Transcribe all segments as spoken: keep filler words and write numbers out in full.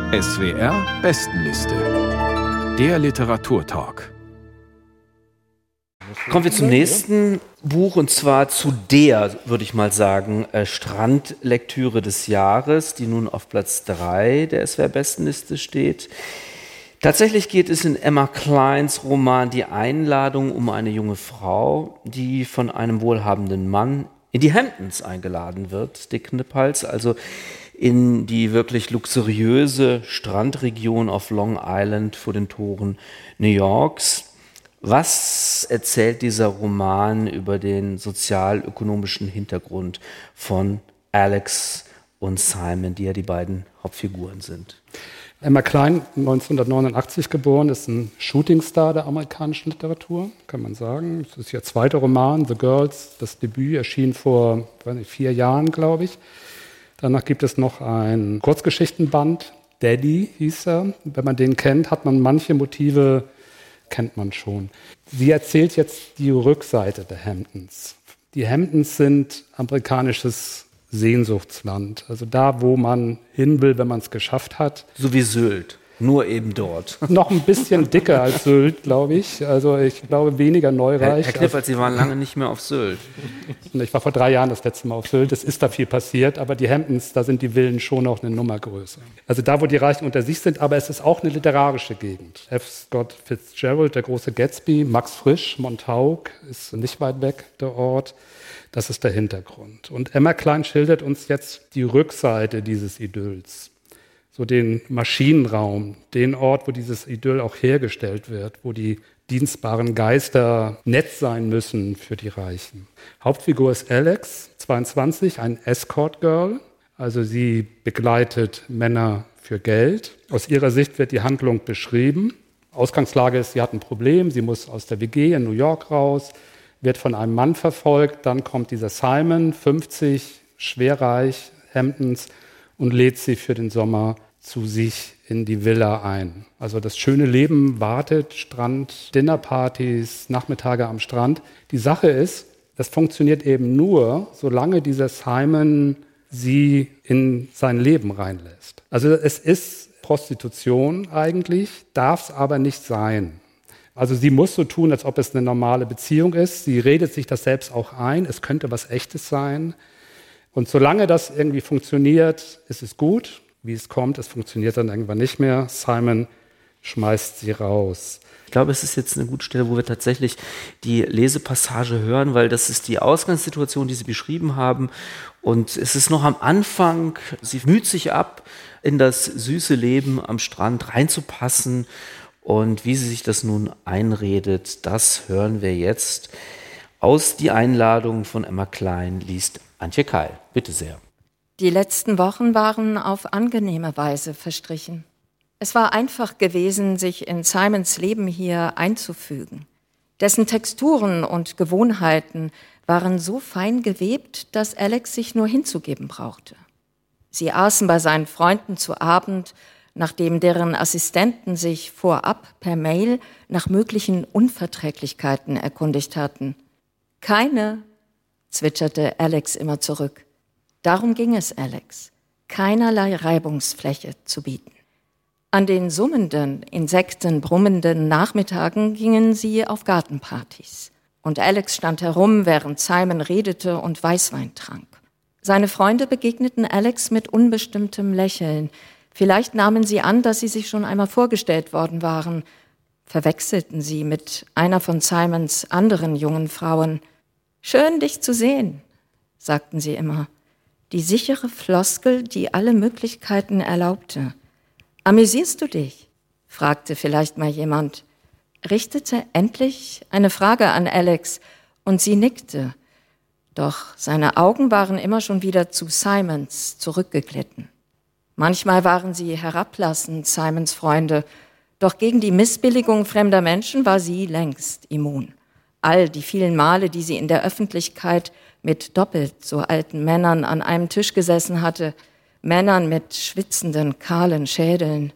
S W R Bestenliste. Der Literaturtalk. Kommen wir zum nächsten Buch, und zwar zu der, würde ich mal sagen, äh, Strandlektüre des Jahres, die nun auf Platz drei der S W R-Bestenliste steht. Tatsächlich geht es in Emma Kleins Roman Die Einladung um eine junge Frau, die von einem wohlhabenden Mann in die Hamptons eingeladen wird, Dick Knipphals, also in die wirklich luxuriöse Strandregion auf Long Island vor den Toren New Yorks. Was erzählt dieser Roman über den sozialökonomischen Hintergrund von Alex und Simon, die ja die beiden Hauptfiguren sind? Emma Klein, neunzehnhundertneunundachtzig geboren, ist ein Shootingstar der amerikanischen Literatur, kann man sagen. Das ist ihr zweiter Roman, The Girls. Das Debüt erschien vor weiß nicht, vier Jahren, glaube ich. Danach gibt es noch ein Kurzgeschichtenband, Daddy hieß er. Wenn man den kennt, hat man manche Motive, kennt man schon. Sie erzählt jetzt die Rückseite der Hamptons. Die Hamptons sind amerikanisches Sehnsuchtsland. Also da, wo man hin will, wenn man es geschafft hat. So wie Sylt, nur eben dort. Noch ein bisschen dicker als Sylt, glaube ich. Also ich glaube weniger neureich. Herr, Herr Knipphals, Sie waren lange nicht mehr auf Sylt. Ich war vor drei Jahren das letzte Mal auf Sylt. Es ist da viel passiert, aber die Hamptons, da sind die Villen schon noch eine Nummer größer. Also da, wo die Reichen unter sich sind, aber es ist auch eine literarische Gegend. F. Scott Fitzgerald, der große Gatsby, Max Frisch, Montauk ist nicht weit weg, der Ort. Das ist der Hintergrund. Und Emma Klein schildert uns jetzt die Rückseite dieses Idylls. So den Maschinenraum, den Ort, wo dieses Idyll auch hergestellt wird, wo die dienstbaren Geister nett sein müssen für die Reichen. Hauptfigur ist Alex, zweiundzwanzig, ein Escort-Girl. Also sie begleitet Männer für Geld. Aus ihrer Sicht wird die Handlung beschrieben. Ausgangslage ist, sie hat ein Problem, sie muss aus der W G in New York raus, wird von einem Mann verfolgt, dann kommt dieser Simon, fünfzig, schwerreich, Hamptons, und lädt sie für den Sommer zu sich in die Villa ein. Also das schöne Leben wartet, Strand, Dinnerpartys, Nachmittage am Strand. Die Sache ist, das funktioniert eben nur, solange dieser Simon sie in sein Leben reinlässt. Also es ist Prostitution eigentlich, darf es aber nicht sein. Also sie muss so tun, als ob es eine normale Beziehung ist. Sie redet sich das selbst auch ein. Es könnte was Echtes sein. Und solange das irgendwie funktioniert, ist es gut. Wie es kommt, es funktioniert dann irgendwann nicht mehr. Simon schmeißt sie raus. Ich glaube, es ist jetzt eine gute Stelle, wo wir tatsächlich die Lesepassage hören, weil das ist die Ausgangssituation, die Sie beschrieben haben. Und es ist noch am Anfang, sie müht sich ab, in das süße Leben am Strand reinzupassen. Und wie sie sich das nun einredet, das hören wir jetzt. Aus Die Einladung von Emma Klein liest Antje Keil. Bitte sehr. Die letzten Wochen waren auf angenehme Weise verstrichen. Es war einfach gewesen, sich in Simons Leben hier einzufügen. Dessen Texturen und Gewohnheiten waren so fein gewebt, dass Alex sich nur hinzugeben brauchte. Sie aßen bei seinen Freunden zu Abend, nachdem deren Assistenten sich vorab per Mail nach möglichen Unverträglichkeiten erkundigt hatten. Keine, zwitscherte Alex immer zurück. Darum ging es Alex, keinerlei Reibungsfläche zu bieten. An den summenden, insektenbrummenden Nachmittagen gingen sie auf Gartenpartys. Und Alex stand herum, während Simon redete und Weißwein trank. Seine Freunde begegneten Alex mit unbestimmtem Lächeln. Vielleicht nahmen sie an, dass sie sich schon einmal vorgestellt worden waren, verwechselten sie mit einer von Simons anderen jungen Frauen. »Schön, dich zu sehen«, sagten sie immer. Die sichere Floskel, die alle Möglichkeiten erlaubte. »Amüsierst du dich?«, fragte vielleicht mal jemand, richtete endlich eine Frage an Alex und sie nickte. Doch seine Augen waren immer schon wieder zu Simons zurückgeglitten. Manchmal waren sie herablassend, Simons Freunde, doch gegen die Missbilligung fremder Menschen war sie längst immun. All die vielen Male, die sie in der Öffentlichkeit mit doppelt so alten Männern an einem Tisch gesessen hatte, Männern mit schwitzenden, kahlen Schädeln.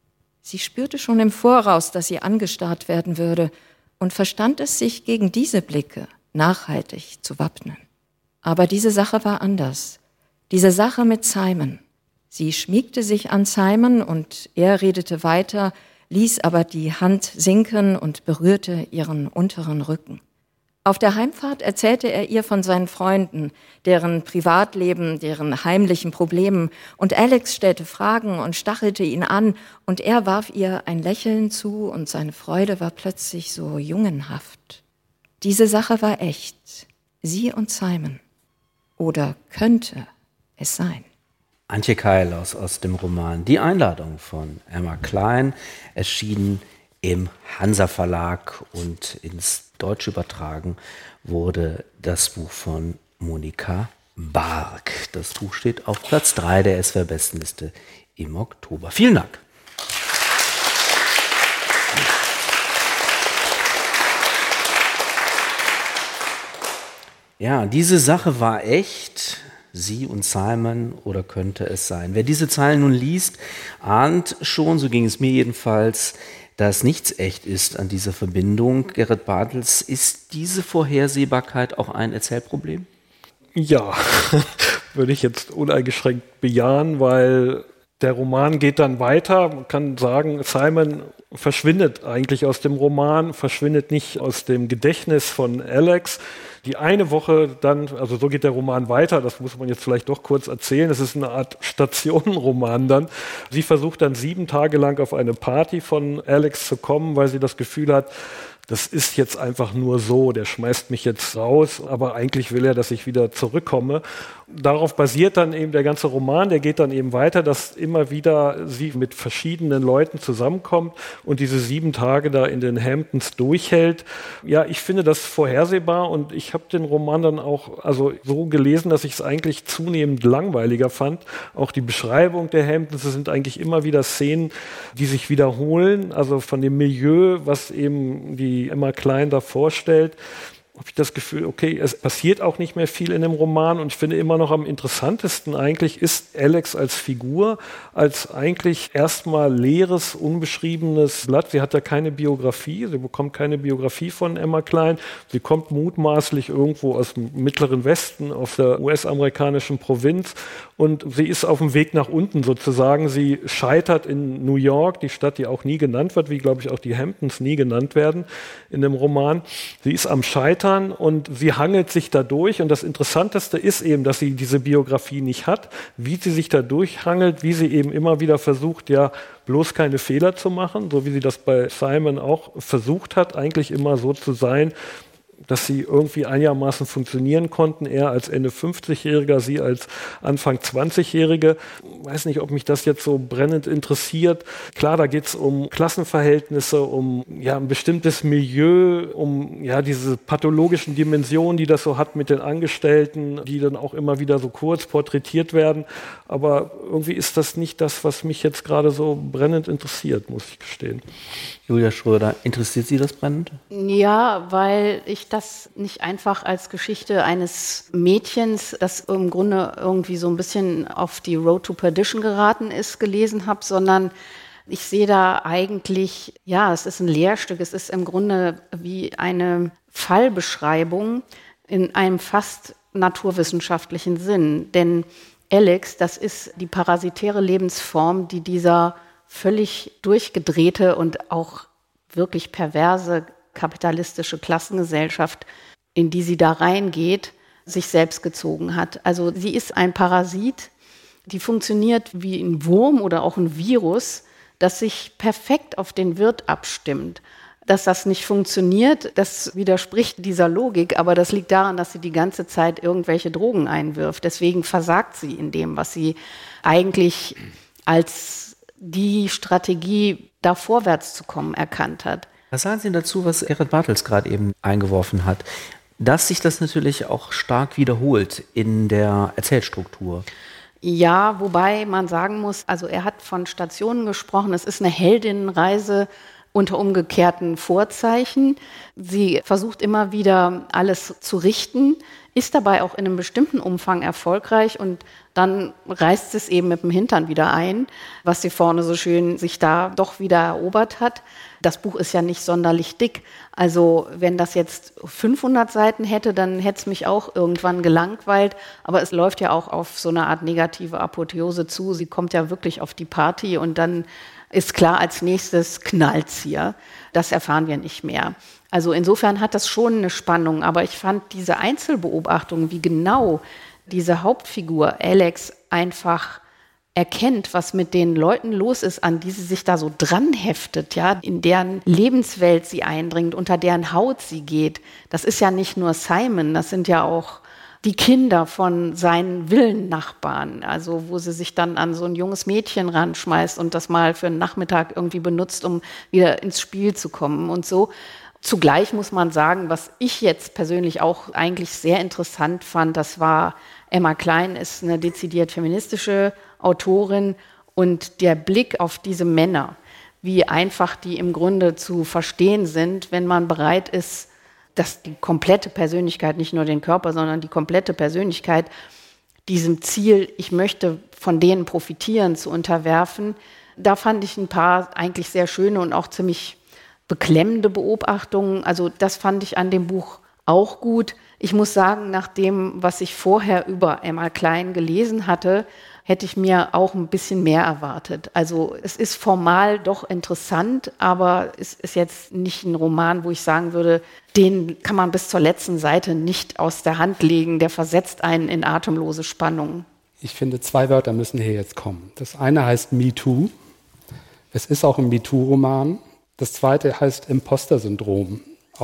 Sie spürte schon im Voraus, dass sie angestarrt werden würde und verstand es, sich gegen diese Blicke nachhaltig zu wappnen. Aber diese Sache war anders. Diese Sache mit Simon. Sie schmiegte sich an Simon und er redete weiter, ließ aber die Hand sinken und berührte ihren unteren Rücken. Auf der Heimfahrt erzählte er ihr von seinen Freunden, deren Privatleben, deren heimlichen Problemen, und Alex stellte Fragen und stachelte ihn an, und er warf ihr ein Lächeln zu, und seine Freude war plötzlich so jungenhaft. Diese Sache war echt, sie und Simon. Oder könnte es sein? Antje Keil aus, aus dem Roman Die Einladung von Emma Klein, erschienen im Hansa Verlag, und ins Deutsche übertragen wurde das Buch von Monika Barg. Das Buch steht auf Platz drei der S W R-Bestenliste im Oktober. Vielen Dank. Ja, diese Sache war echt. Sie und Simon, oder könnte es sein? Wer diese Zeilen nun liest, ahnt schon, so ging es mir jedenfalls, dass nichts echt ist an dieser Verbindung. Gerrit Bartels, ist diese Vorhersehbarkeit auch ein Erzählproblem? Ja, würde ich jetzt uneingeschränkt bejahen, weil der Roman geht dann weiter. Man kann sagen, Simon verschwindet eigentlich aus dem Roman, verschwindet nicht aus dem Gedächtnis von Alex. Die eine Woche dann, also so geht der Roman weiter, das muss man jetzt vielleicht doch kurz erzählen, es ist eine Art Stationenroman dann. Sie versucht dann sieben Tage lang auf eine Party von Alex zu kommen, weil sie das Gefühl hat, das ist jetzt einfach nur so, der schmeißt mich jetzt raus, aber eigentlich will er, dass ich wieder zurückkomme. Darauf basiert dann eben der ganze Roman, der geht dann eben weiter, dass immer wieder sie mit verschiedenen Leuten zusammenkommt und diese sieben Tage da in den Hamptons durchhält. Ja, ich finde das vorhersehbar, und ich habe den Roman dann auch also so gelesen, dass ich es eigentlich zunehmend langweiliger fand. Auch die Beschreibung der Hamptons, es sind eigentlich immer wieder Szenen, die sich wiederholen, also von dem Milieu, was eben die Emma Klein da vorstellt, habe ich das Gefühl, okay, es passiert auch nicht mehr viel in dem Roman, und ich finde immer noch am interessantesten eigentlich ist Alex als Figur, als eigentlich erstmal leeres, unbeschriebenes Blatt. Sie hat ja keine Biografie, sie bekommt keine Biografie von Emma Klein, sie kommt mutmaßlich irgendwo aus dem Mittleren Westen, aus der U S-amerikanischen Provinz, und sie ist auf dem Weg nach unten sozusagen. Sie scheitert in New York, die Stadt, die auch nie genannt wird, wie glaube ich auch die Hamptons nie genannt werden in dem Roman. Sie ist am Scheitern und sie hangelt sich da durch, und das Interessanteste ist eben, dass sie diese Biografie nicht hat, wie sie sich da durchhangelt, wie sie eben immer wieder versucht, ja, bloß keine Fehler zu machen, so wie sie das bei Simon auch versucht hat, eigentlich immer so zu sein, dass sie irgendwie einigermaßen funktionieren konnten, er als Ende fünfzigjähriger, sie als Anfang zwanzigjährige. Ich weiß nicht, ob mich das jetzt so brennend interessiert. Klar, da geht es um Klassenverhältnisse, um ja, ein bestimmtes Milieu, um ja, diese pathologischen Dimensionen, die das so hat mit den Angestellten, die dann auch immer wieder so kurz porträtiert werden. Aber irgendwie ist das nicht das, was mich jetzt gerade so brennend interessiert, muss ich gestehen. Julia Schröder, interessiert Sie das brennend? Ja, weil ich das nicht einfach als Geschichte eines Mädchens, das im Grunde irgendwie so ein bisschen auf die Road to Perdition geraten ist, gelesen habe, sondern ich sehe da eigentlich, ja, es ist ein Lehrstück, es ist im Grunde wie eine Fallbeschreibung in einem fast naturwissenschaftlichen Sinn. Denn Alex, das ist die parasitäre Lebensform, die dieser völlig durchgedrehte und auch wirklich perverse kapitalistische Klassengesellschaft, in die sie da reingeht, sich selbst gezogen hat. Also sie ist ein Parasit, die funktioniert wie ein Wurm oder auch ein Virus, das sich perfekt auf den Wirt abstimmt. Dass das nicht funktioniert, das widerspricht dieser Logik, aber das liegt daran, dass sie die ganze Zeit irgendwelche Drogen einwirft. Deswegen versagt sie in dem, was sie eigentlich als die Strategie, da vorwärts zu kommen, erkannt hat. Was sagen Sie dazu, was Gerrit Bartels gerade eben eingeworfen hat? Dass sich das natürlich auch stark wiederholt in der Erzählstruktur. Ja, wobei man sagen muss, also er hat von Stationen gesprochen, es ist eine Heldinnenreise unter umgekehrten Vorzeichen. Sie versucht immer wieder alles zu richten ist dabei auch in einem bestimmten Umfang erfolgreich und dann reißt es eben mit dem Hintern wieder ein, was sie vorne so schön sich da doch wieder erobert hat. Das Buch ist ja nicht sonderlich dick. Also wenn das jetzt fünfhundert Seiten hätte, dann hätte es mich auch irgendwann gelangweilt. Aber es läuft ja auch auf so eine Art negative Apotheose zu. Sie kommt ja wirklich auf die Party und dann ist klar, als nächstes knallt's hier. Das erfahren wir nicht mehr. Also insofern hat das schon eine Spannung. Aber ich fand diese Einzelbeobachtungen, wie genau diese Hauptfigur Alex einfach erkennt, was mit den Leuten los ist, an die sie sich da so dran heftet, ja, in deren Lebenswelt sie eindringt, unter deren Haut sie geht. Das ist ja nicht nur Simon, das sind ja auch die Kinder von seinen Villennachbarn, also wo sie sich dann an so ein junges Mädchen ranschmeißt und das mal für einen Nachmittag irgendwie benutzt, um wieder ins Spiel zu kommen und so. Zugleich muss man sagen, was ich jetzt persönlich auch eigentlich sehr interessant fand, das war, Emma Cline ist eine dezidiert feministische Autorin und der Blick auf diese Männer, wie einfach die im Grunde zu verstehen sind, wenn man bereit ist, dass die komplette Persönlichkeit, nicht nur den Körper, sondern die komplette Persönlichkeit diesem Ziel, ich möchte von denen profitieren, zu unterwerfen. Da fand ich ein paar eigentlich sehr schöne und auch ziemlich beklemmende Beobachtungen. Also das fand ich an dem Buch auch gut. Ich muss sagen, nach dem, was ich vorher über Emma Cline gelesen hatte, hätte ich mir auch ein bisschen mehr erwartet. Also es ist formal doch interessant, aber es ist jetzt nicht ein Roman, wo ich sagen würde, den kann man bis zur letzten Seite nicht aus der Hand legen. Der versetzt einen in atemlose Spannung. Ich finde, zwei Wörter müssen hier jetzt kommen. Das eine heißt Me Too. Es ist auch ein MeToo-Roman. Das zweite heißt Imposter-Syndrom,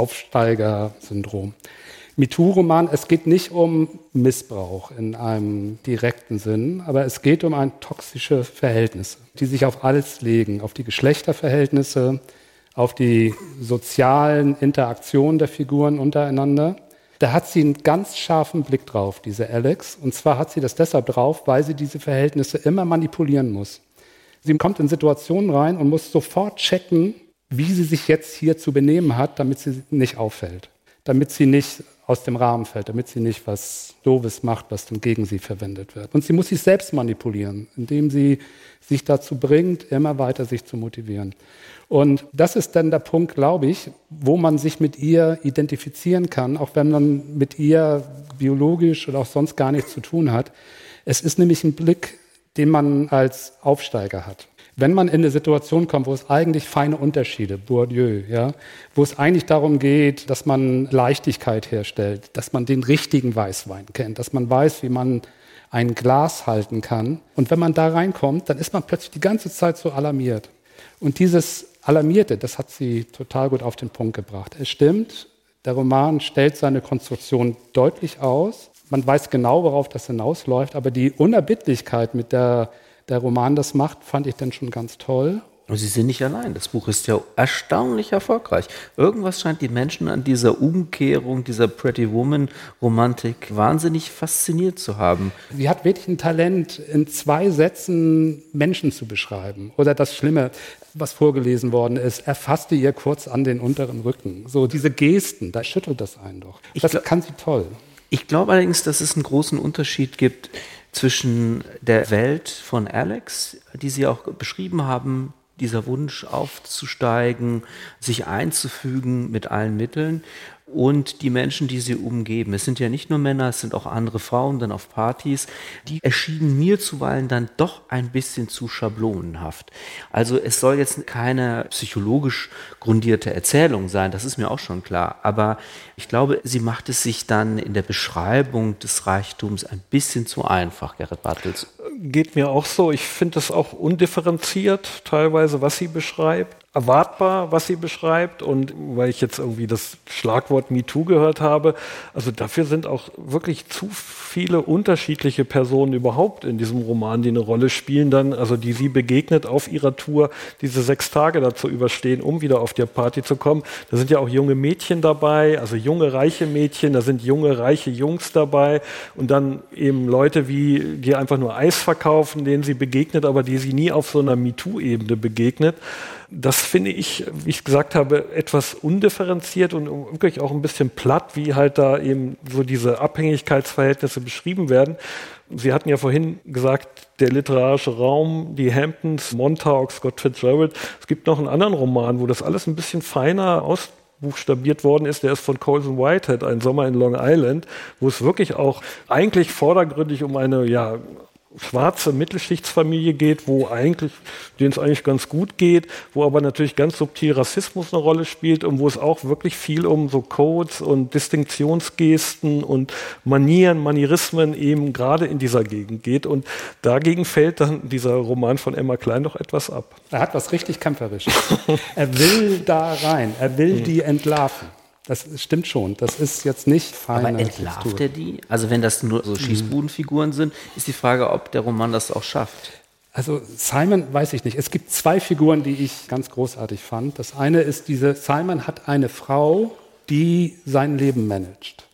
Aufsteiger-Syndrom. MeToo-Roman, es geht nicht um Missbrauch in einem direkten Sinn, aber es geht um ein toxische Verhältnisse, die sich auf alles legen, auf die Geschlechterverhältnisse, auf die sozialen Interaktionen der Figuren untereinander. Da hat sie einen ganz scharfen Blick drauf, diese Alex. Und zwar hat sie das deshalb drauf, weil sie diese Verhältnisse immer manipulieren muss. Sie kommt in Situationen rein und muss sofort checken, wie sie sich jetzt hier zu benehmen hat, damit sie nicht auffällt, damit sie nicht aus dem Rahmen fällt, damit sie nicht was Doofes macht, was dann gegen sie verwendet wird. Und sie muss sich selbst manipulieren, indem sie sich dazu bringt, immer weiter sich zu motivieren. Und das ist dann der Punkt, glaube ich, wo man sich mit ihr identifizieren kann, auch wenn man mit ihr biologisch oder auch sonst gar nichts zu tun hat. Es ist nämlich ein Blick, den man als Aufsteiger hat. Wenn man in eine Situation kommt, wo es eigentlich feine Unterschiede, Bourdieu, ja, wo es eigentlich darum geht, dass man Leichtigkeit herstellt, dass man den richtigen Weißwein kennt, dass man weiß, wie man ein Glas halten kann. Und wenn man da reinkommt, dann ist man plötzlich die ganze Zeit so alarmiert. Und dieses Alarmierte, das hat sie total gut auf den Punkt gebracht. Es stimmt, der Roman stellt seine Konstruktion deutlich aus. Man weiß genau, worauf das hinausläuft, aber die Unerbittlichkeit, mit der der Roman das macht, fand ich dann schon ganz toll. Und Sie sind nicht allein. Das Buch ist ja erstaunlich erfolgreich. Irgendwas scheint die Menschen an dieser Umkehrung, dieser Pretty Woman-Romantik wahnsinnig fasziniert zu haben. Sie hat wirklich ein Talent, in zwei Sätzen Menschen zu beschreiben. Oder das Schlimme, was vorgelesen worden ist, er fasste ihr kurz an den unteren Rücken. So diese Gesten, da schüttelt das einen doch. Das glaub, kann sie toll. Ich glaube allerdings, dass es einen großen Unterschied gibt zwischen der Welt von Alex, die Sie auch beschrieben haben, dieser Wunsch aufzusteigen, sich einzufügen mit allen Mitteln, und die Menschen, die sie umgeben. Es sind ja nicht nur Männer, es sind auch andere Frauen dann auf Partys. Die erschienen mir zuweilen dann doch ein bisschen zu schablonenhaft. Also es soll jetzt keine psychologisch grundierte Erzählung sein, das ist mir auch schon klar. Aber ich glaube, sie macht es sich dann in der Beschreibung des Reichtums ein bisschen zu einfach, Gerrit Bartels. Geht mir auch so. Ich finde es auch undifferenziert teilweise, was sie beschreibt. Erwartbar, was sie beschreibt, und weil ich jetzt irgendwie das Schlagwort MeToo gehört habe, also dafür sind auch wirklich zu viele unterschiedliche Personen überhaupt in diesem Roman, die eine Rolle spielen dann, also die sie begegnet auf ihrer Tour, diese sechs Tage dazu überstehen, um wieder auf die Party zu kommen. Da sind ja auch junge Mädchen dabei, also junge, reiche Mädchen, da sind junge, reiche Jungs dabei und dann eben Leute, wie die einfach nur Eis verkaufen, denen sie begegnet, aber die sie nie auf so einer MeToo-Ebene begegnet. das finde ich, wie ich gesagt habe, etwas undifferenziert und wirklich auch ein bisschen platt, wie halt da eben so diese Abhängigkeitsverhältnisse beschrieben werden. Sie hatten ja vorhin gesagt, der literarische Raum, die Hamptons, Montauk, Scott Fitzgerald. Es gibt noch einen anderen Roman, wo das alles ein bisschen feiner ausbuchstabiert worden ist. Der ist von Colson Whitehead, Ein Sommer in Long Island, wo es wirklich auch eigentlich vordergründig um eine, ja, schwarze Mittelschichtsfamilie geht, wo eigentlich, denen es eigentlich ganz gut geht, wo aber natürlich ganz subtil Rassismus eine Rolle spielt und wo es auch wirklich viel um so Codes und Distinktionsgesten und Manieren, Manierismen eben gerade in dieser Gegend geht. Und dagegen fällt dann dieser Roman von Emma Klein doch etwas ab. Er hat was richtig Kämpferisches. Er will da rein, er will die entlarven. Das stimmt schon. Das ist jetzt nicht feine Aber entlarvt er die? Also wenn das nur so Schießbudenfiguren sind, ist die Frage, ob der Roman das auch schafft. Also Simon weiß ich nicht. Es gibt zwei Figuren, die ich ganz großartig fand. Das eine ist diese, Simon hat eine Frau, die sein Leben managt.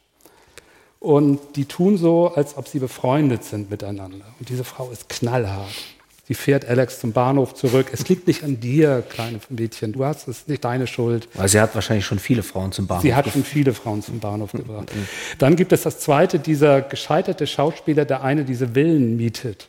Und die tun so, als ob sie befreundet sind miteinander. Und diese Frau ist knallhart. Sie fährt Alex zum Bahnhof zurück. Es liegt nicht an dir, kleine Mädchen. Du hast es nicht deine Schuld. Weil sie hat wahrscheinlich schon viele Frauen zum Bahnhof Sie hat schon viele Frauen zum Bahnhof gebracht. Dann gibt es das zweite, dieser gescheiterte Schauspieler, der eine diese Villen mietet,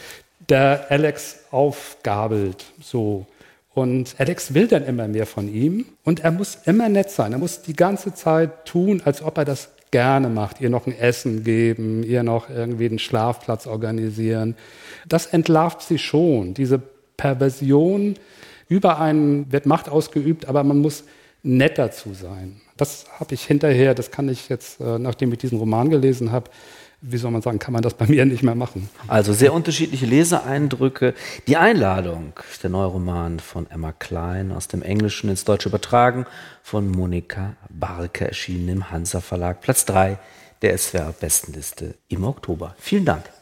der Alex aufgabelt, so. Und Alex will dann immer mehr von ihm. Und er muss immer nett sein. Er muss die ganze Zeit tun, als ob er das gerne macht. Ihr noch ein Essen geben, ihr noch irgendwie einen Schlafplatz organisieren. Das entlarvt sie schon. Diese Perversion, über einen wird Macht ausgeübt, aber man muss nett dazu sein. Das habe ich hinterher, das kann ich jetzt, nachdem ich diesen Roman gelesen habe, wie soll man sagen, kann man das bei mir nicht mehr machen. Also sehr unterschiedliche Leseeindrücke. Die Einladung, der neue Roman von Emma Klein, aus dem Englischen ins Deutsche übertragen, von Monika Barke, erschienen im Hansa Verlag. Platz drei der S W R-Bestenliste im Oktober. Vielen Dank.